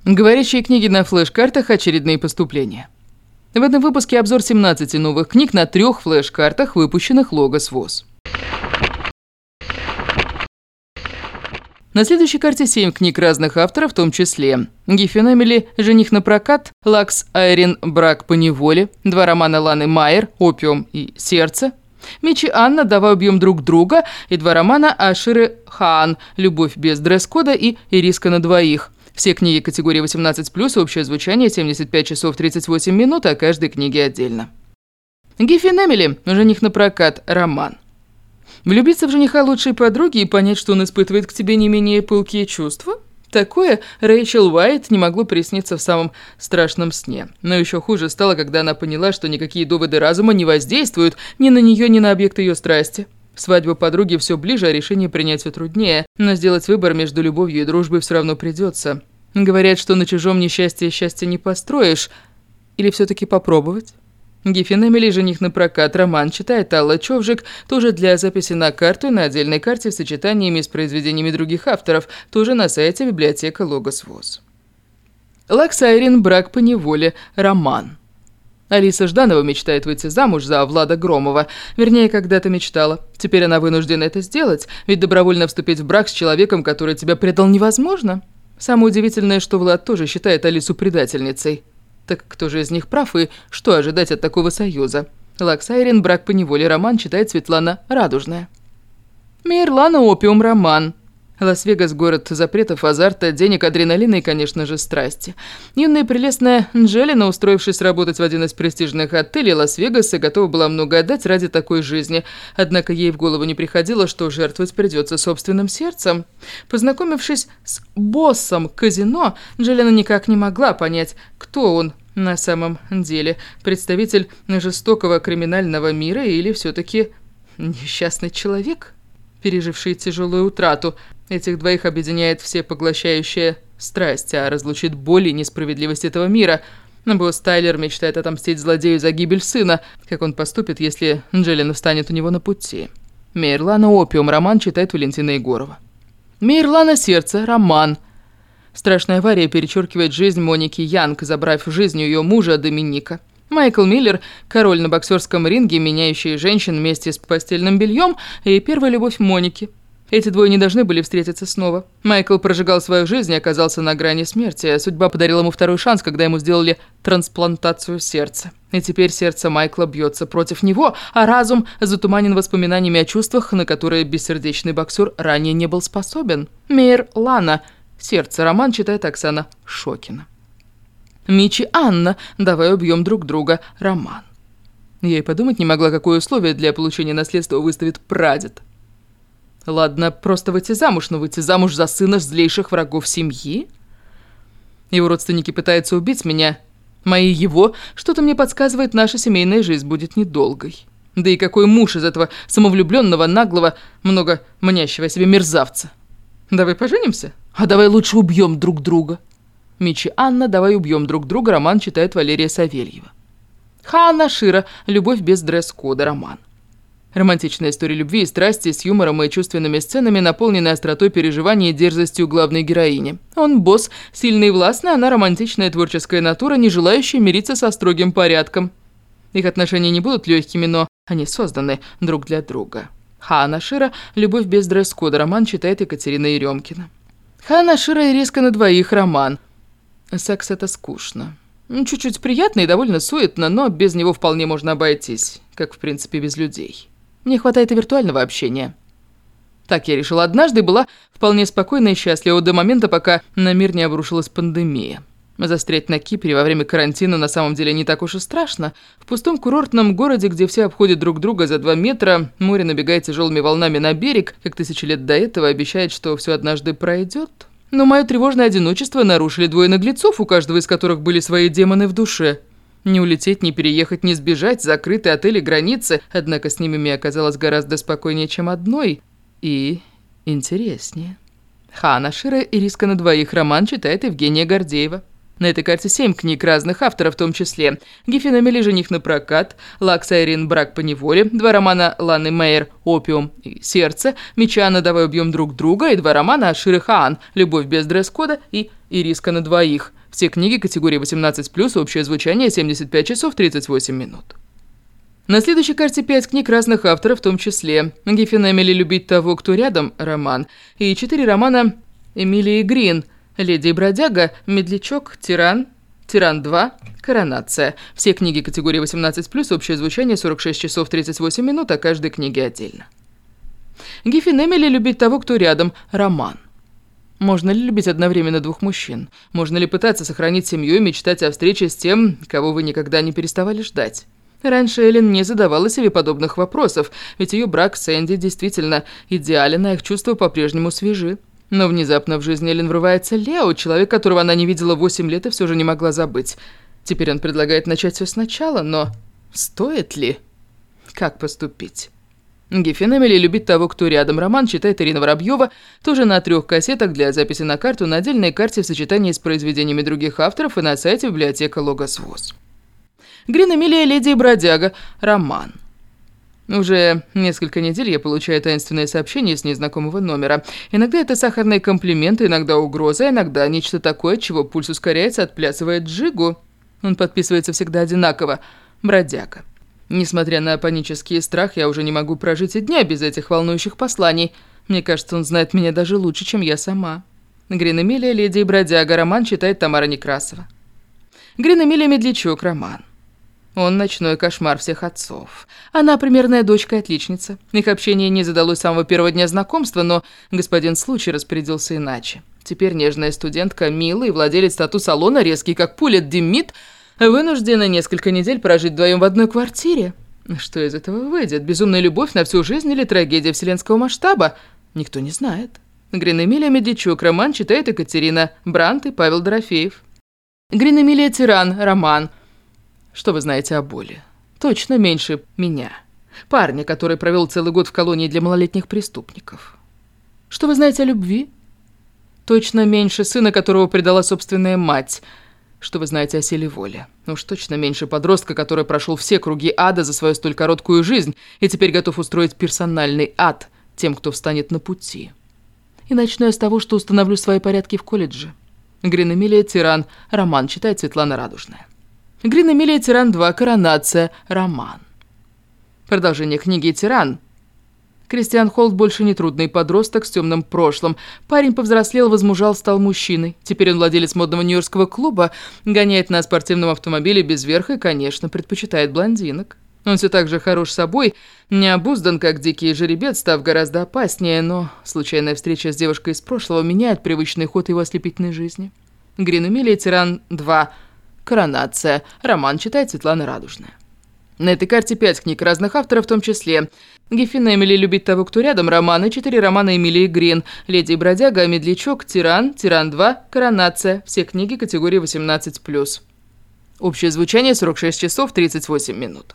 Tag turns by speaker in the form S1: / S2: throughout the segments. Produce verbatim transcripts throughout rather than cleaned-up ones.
S1: Говорящие книги на флеш-картах. Очередные поступления. В этом выпуске обзор семнадцати новых книг на трех флеш-картах, выпущенных Logos ВОЗ. На следующей карте семь книг разных авторов, в том числе Гиффин Эмили «Жених на прокат», Лакс Айрин «Брак по неволе», два романа Ланы Майер «Опиум» и «Сердце», Мичи Анна «Давай убьем друг друга» и два романа Аширы Хаан «Любовь без дресс-кода» и «Ириска на двоих». Все книги категории восемнадцать плюс, общее звучание семьдесят пять часов тридцать восемь минут, а каждой книге отдельно. Гиффин Эмили «Жених на прокат», роман. Влюбиться в жениха лучшей подруги и понять, что он испытывает к тебе не менее пылкие чувства? Такое Рэйчел Уайт не могло присниться в самом страшном сне. Но еще хуже стало, когда она поняла, что никакие доводы разума не воздействуют ни на нее, ни на объект ее страсти. Свадьба подруги все ближе, а решение принять все труднее. Но сделать выбор между любовью и дружбой все равно придется. Говорят, что на чужом несчастье счастья не построишь. Или все-таки попробовать? Гиффин Эмили «Жених на прокат», роман, читает Алла Човжик, тоже для записи на карту и на отдельной карте в сочетаниями с произведениями других авторов, тоже на сайте библиотека Logos ВОЗ. Лакс Айрин «Брак по неволе», роман. Алиса Жданова мечтает выйти замуж за Влада Громова. Вернее, когда-то мечтала. Теперь она вынуждена это сделать, ведь добровольно вступить в брак с человеком, который тебя предал, невозможно. Самое удивительное, что Влад тоже считает Алису предательницей. Так кто же из них прав и что ожидать от такого союза? Лакс Айрин «Брак по неволе», роман, читает Светлана Радужная. Мейерлана «Опиум», роман. Лас-Вегас – город запретов, азарта, денег, адреналина и, конечно же, страсти. Юная и прелестная Анджелина, устроившись работать в один из престижных отелей Лас-Вегаса, готова была много отдать ради такой жизни. Однако ей в голову не приходило, что жертвовать придется собственным сердцем. Познакомившись с боссом казино, Анджелина никак не могла понять, кто он на самом деле. Представитель жестокого криминального мира или все-таки несчастный человек, переживший тяжелую утрату. Этих двоих объединяет всепоглощающая страсть, а разлучит боль и несправедливость этого мира. Босс Тайлер мечтает отомстить злодею за гибель сына. Как он поступит, если Анджелина встанет у него на пути? Мейерлана «Опиум», роман, читает Валентина Егорова. Мейерлана «Сердце», роман. Страшная авария перечеркивает жизнь Моники Янг, забрав жизнь ее мужа Доминика. Майкл Миллер, король на боксерском ринге, меняющий женщин вместе с постельным бельем, и первая любовь Моники. Эти двое не должны были встретиться снова. Майкл прожигал свою жизнь и оказался на грани смерти, а судьба подарила ему второй шанс, когда ему сделали трансплантацию сердца. И теперь сердце Майкла бьется против него, а разум затуманен воспоминаниями о чувствах, на которые бессердечный боксер ранее не был способен. Мейерлана «Сердце», роман, читает Оксана Шокина. Мичи Анна «Давай убьем друг друга», роман. Я и подумать не могла, какое условие для получения наследства выставит прадед. Ладно, просто выйти замуж, но выйти замуж за сына злейших врагов семьи? Его родственники пытаются убить меня. Мои его, что-то мне подсказывает, наша семейная жизнь будет недолгой. Да и какой муж из этого самовлюбленного, наглого, много мнящего себе мерзавца? Давай поженимся? А давай лучше убьем друг друга. Мичи Анна «Давай убьем друг друга», роман, читает Валерия Савельева. Хаан Ашира «Любовь без дресс-кода», роман. Романтичная история любви и страсти с юмором и чувственными сценами, наполненная остротой переживаний и дерзостью главной героини. Он босс, сильный и властный, она романтичная творческая натура, не желающая мириться со строгим порядком. Их отношения не будут легкими, но они созданы друг для друга. Хаан Ашира «Любовь без дресс-кода», роман, читает Екатерина Еремкина. Хаан Ашира «Ириска на двоих», роман. Секс – это скучно. Чуть-чуть приятно и довольно суетно, но без него вполне можно обойтись, как, в принципе, без людей. Мне хватает и виртуального общения. Так я решила однажды и была вполне спокойна и счастлива до момента, пока на мир не обрушилась пандемия. Застрять на Кипре во время карантина на самом деле не так уж и страшно. В пустом курортном городе, где все обходят друг друга за два метра, море набегает тяжелыми волнами на берег, как тысячи лет до этого, обещает, что все однажды пройдет. Но мое тревожное одиночество нарушили двое наглецов, у каждого из которых были свои демоны в душе. Не улететь, не переехать, не сбежать, закрытые отели, границы. Однако с ними мне оказалось гораздо спокойнее, чем одной. И интереснее. Хаан Ашира «Ириска на двоих», роман, читает Евгения Гордеева. На этой карте семь книг разных авторов, в том числе Гиффин Эмили «Жених на прокат», Лакс Айрин «Брак по неволе», два романа Ланы Майер «Опиум» и «Сердце», Мичи Анна «Давай убьем друг друга» и два романа Аширы Хаан «Любовь без дресс-кода» и «Ириска на двоих». Все книги категории восемнадцать плюс, общее звучание семьдесят пять часов тридцать восемь минут. На следующей карте пять книг разных авторов, в том числе Гиффин Эмили «Любить того, кто рядом» роман, и четыре романа Эмилии Грин «Леди и бродяга», «Медлячок», «Тиран», «Тиран два», «Коронация». Все книги категории восемнадцать плюс, общее звучание сорок шесть часов тридцать восемь минут, а каждой книге отдельно. Гиффин Эмили «Любить того, кто рядом» роман. Можно ли любить одновременно двух мужчин? Можно ли пытаться сохранить семью и мечтать о встрече с тем, кого вы никогда не переставали ждать? Раньше Эллен не задавала себе подобных вопросов, ведь ее брак с Энди действительно идеален, а их чувства по-прежнему свежи. Но внезапно в жизнь Эллен врывается Лео, человек, которого она не видела восемь лет и все же не могла забыть. Теперь он предлагает начать все сначала, но стоит ли? Как поступить? Гиффин Эмили «Любить того, кто рядом» роман читает Ирина Воробьева, тоже на трех кассетах для записи на карту, на отдельной карте в сочетании с произведениями других авторов и на сайте библиотека Логос ВОС. Грин Эмилия «Леди и бродяга» роман. Уже несколько недель я получаю таинственные сообщения с незнакомого номера. Иногда это сахарные комплименты, иногда угроза, иногда нечто такое, от чего пульс ускоряется, отплясывает джигу. Он подписывается всегда одинаково «Бродяга». Несмотря на панический страх, я уже не могу прожить и дня без этих волнующих посланий. Мне кажется, он знает меня даже лучше, чем я сама. Грин Эмилия «Леди и бродяга» роман читает Тамара Некрасова. Грин Эмилия «Медлячок» роман. Он ночной кошмар всех отцов. Она примерная дочка-отличница. Их общение не задалось с самого первого дня знакомства, но господин случай распорядился иначе. Теперь нежная студентка, милый владелец тату-салона, резкий как пуля Демид, вынуждена несколько недель прожить вдвоем в одной квартире. Что из этого выйдет? Безумная любовь на всю жизнь или трагедия вселенского масштаба? Никто не знает. Грин Эмилия «Медлячок» роман читает Екатерина Брант и Павел Дорофеев. Грин Эмилия «Тиран» роман. Что вы знаете о боли? Точно меньше меня. Парня, который провел целый год в колонии для малолетних преступников. Что вы знаете о любви? Точно меньше сына, которого предала собственная мать. Что вы знаете о силе воли? Уж точно меньше подростка, который прошел все круги ада за свою столь короткую жизнь и теперь готов устроить персональный ад тем, кто встанет на пути. И начну я с того, что установлю свои порядки в колледже. Грин Эмилия «Тиран» роман читает Светлана Радужная. Грин Эмилия «Тиран два. Коронация» роман. Продолжение книги «Тиран». Кристиан Холт больше не трудный подросток с темным прошлым. Парень повзрослел, возмужал, стал мужчиной. Теперь он владелец модного нью-йоркского клуба, гоняет на спортивном автомобиле без верха и, конечно, предпочитает блондинок. Он все так же хорош собой, не обуздан, как дикий жеребец, став гораздо опаснее, но случайная встреча с девушкой из прошлого меняет привычный ход его ослепительной жизни. Грин Эмилия «Тиран два. Коронация» роман читает Светлана Радужная. На этой карте пять книг разных авторов, в том числе Гиффин Эмили «Любить того, кто рядом» романы, четыре романа Эмилии Грин, «Леди и бродяга», «Медлячок», «Тиран», «Тиран два», «Коронация». Все книги категории восемнадцать плюс. Общее звучание сорок шесть часов тридцать восемь минут.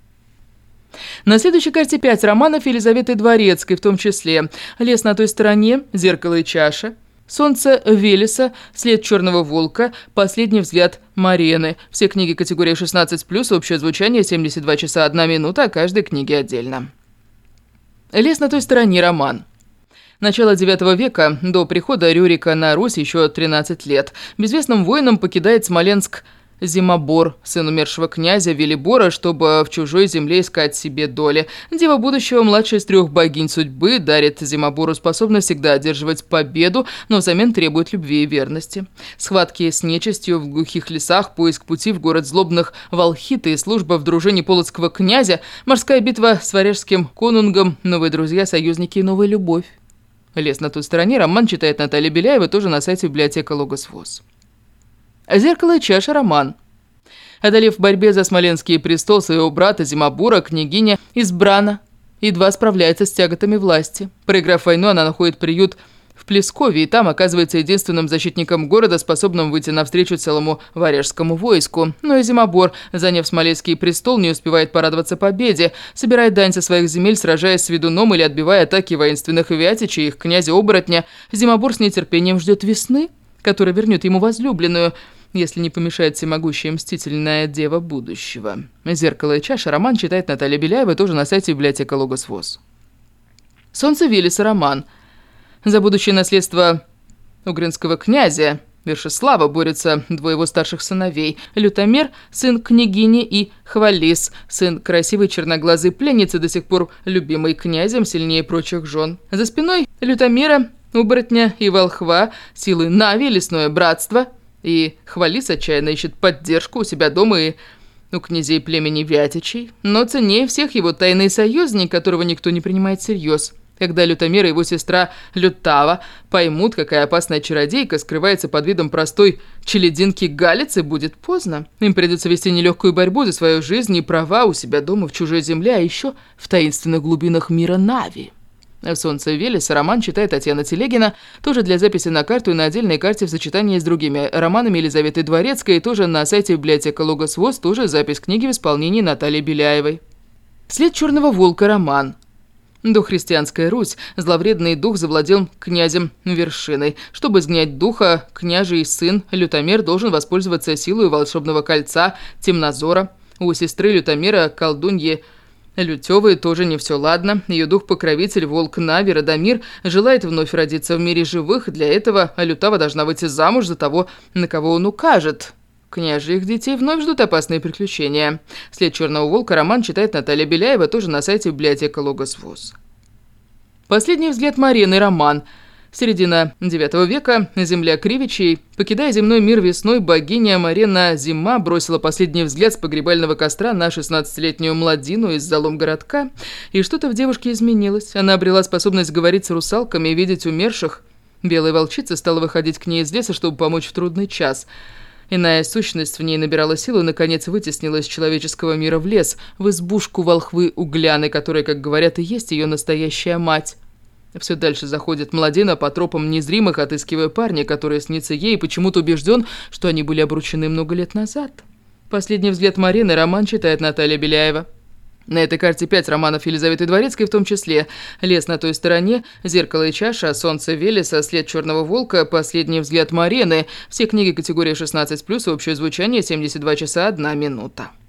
S1: На следующей карте пять романов Елизаветы Дворецкой, в том числе «Лес на той стороне», «Зеркало и чаша», «Солнце Велеса», «След черного волка», «Последний взгляд Марены». Все книги категории шестнадцать плюс, общее звучание семьдесят два часа одна минута, а каждой книге отдельно. «Лес на той стороне» роман. Начало девятого века, до прихода Рюрика на Русь еще тринадцать лет. Безвестным воином покидает Смоленск Зимобор, сын умершего князя Велибора, чтобы в чужой земле искать себе доли. Дева будущего, младшая из трех богинь судьбы, дарит Зимобору способность всегда одерживать победу, но взамен требует любви и верности. Схватки с нечистью в глухих лесах, поиск пути в город злобных волхиты и служба в дружине полоцкого князя, морская битва с варяжским конунгом, новые друзья, союзники и новая любовь. «Лес на той стороне» роман читает Наталья Беляева, тоже на сайте библиотека Логос ВОС. «Зеркало и чаша» роман. Одолев в борьбе за Смоленский престол своего брата Зимобора, княгиня избрана, едва справляется с тяготами власти. Проиграв войну, она находит приют в Плескове, и там оказывается единственным защитником города, способным выйти навстречу целому варяжскому войску. Но и Зимобор, заняв Смоленский престол, не успевает порадоваться победе, собирает дань со своих земель, сражаясь с ведуном или отбивая атаки воинственных вятичей и их князя-оборотня. Зимобор с нетерпением ждет весны, которая вернет ему возлюбленную, если не помешает всемогущая мстительная дева будущего. «Зеркало и чаша» роман читает Наталья Беляева, тоже на сайте библиотека Логос ВОС. «Солнце Велеса» роман. За будущее наследство угринского князя Вершислава борются двое его старших сыновей. Лютомер, сын княгини, и Хвалис, сын красивой черноглазой пленницы, до сих пор любимой князем сильнее прочих жен. За спиной Лютомера, оборотня и волхва, силы Нави, лесное братство. И Хвалис отчаянно ищет поддержку у себя дома и у князей племени Вятичей. Но ценнее всех его тайный союзник, которого никто не принимает всерьез. Когда Лютомер и его сестра Лютава поймут, какая опасная чародейка скрывается под видом простой челядинки Галицы, будет поздно. Им придется вести нелегкую борьбу за свою жизнь и права у себя дома в чужой земле, а еще в таинственных глубинах мира Нави. «Солнце Велеса» роман читает Татьяна Телегина, тоже для записи на карту и на отдельной карте в сочетании с другими романами Елизаветы Дворецкой, тоже на сайте библиотека Логос ВОС, тоже запись книги в исполнении Натальи Беляевой. «След черного волка» роман. Дохристианская Русь, зловредный дух завладел князем Вершиной. Чтобы изгнать духа, княжий сын Лютомер должен воспользоваться силой волшебного кольца Темнозора. У сестры Лютомера, колдуньи Лютёвой, тоже не все ладно. Ее дух-покровитель, волк Нави, Радомир, желает вновь родиться в мире живых. Для этого Лютава должна выйти замуж за того, на кого он укажет. Княжьих детей вновь ждут опасные приключения. «След черного волка» роман читает Наталья Беляева, тоже на сайте библиотека Логос ВОС. «Последний взгляд Марены» роман. Середина девятого века, земля Кривичей. Покидая земной мир весной, богиня Марена Зима бросила последний взгляд с погребального костра на шестнадцатилетнюю младину из залом городка, и что-то в девушке изменилось. Она обрела способность говорить с русалками и видеть умерших. Белая волчица стала выходить к ней из леса, чтобы помочь в трудный час. Иная сущность в ней набирала силу и, наконец, вытеснила из человеческого мира в лес, в избушку волхвы Угляны, которая, как говорят, и есть ее настоящая мать. Все дальше заходит младена по тропам незримых, отыскивая парня, который снится ей, и почему-то убежден, что они были обручены много лет назад. «Последний взгляд Марены» роман читает Наталья Беляева. На этой карте пять романов Елизаветы Дворецкой, в том числе «Лес на той стороне», «Зеркало и чаша», «Солнце Велеса», «След черного волка», «Последний взгляд Марены». Все книги категории шестнадцать плюс, общее звучание семьдесят два часа одна минута.